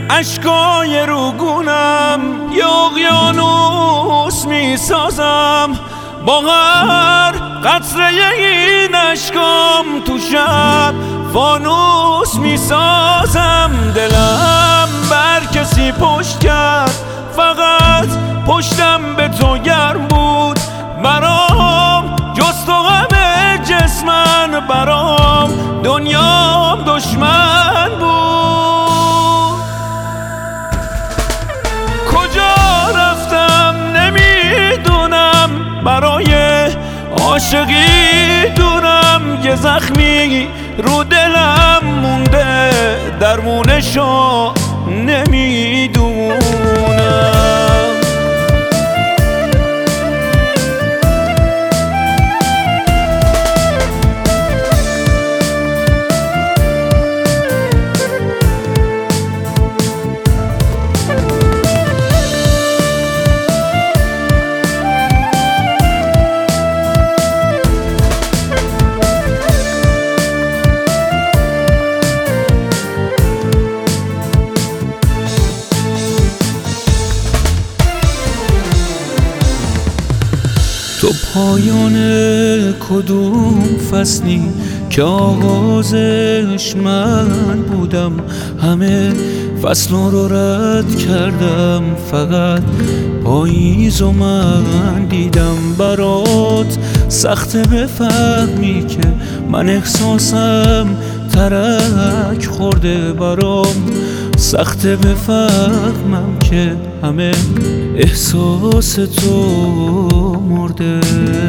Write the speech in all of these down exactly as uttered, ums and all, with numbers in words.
اشکای روگونم یه اقیانوس میسازم، با هر قطره این اشکام تو شب فانوس میسازم. دلم بر کسی پشت کرد، فقط پشتم به تو گرم بود. برام جز تو همه جسمن، برام دنیام دشمن بود. کجا رفتم نمیدونم، برای عاشقی دونم یه زخمی رو دلم مونده، درمونشو نمیدونم. تو پایان کدوم فصلی که آغازش من بودم؟ همه فصل رو رد کردم، فقط پاییز و من دیدم. برات سخته بفهمی که من احساسم ترک خورده، برام سخته بفهمم که همه احساس تو مرده.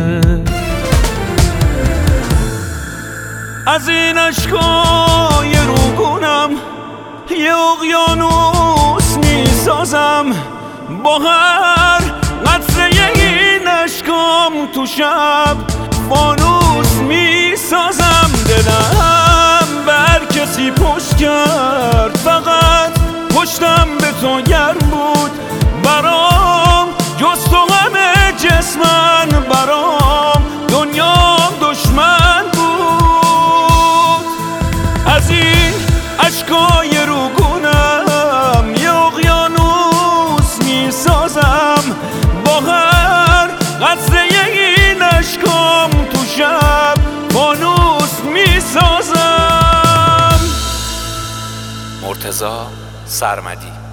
از این اشکای روگونم یه اقیانوس میسازم، با هر قطره این اشکام تو شب فانوس میسازم. دلم بر کسی پشت کرد، فقط پشتم به تو گرم بود. برام جز تو همه جسمن، برام دنیام دشمن بود. از این اشکای روگونم یه اقیانوس میسازم، با هر قطره این اشکام تو شب فانوس میسازم. مرتضی سرمدی.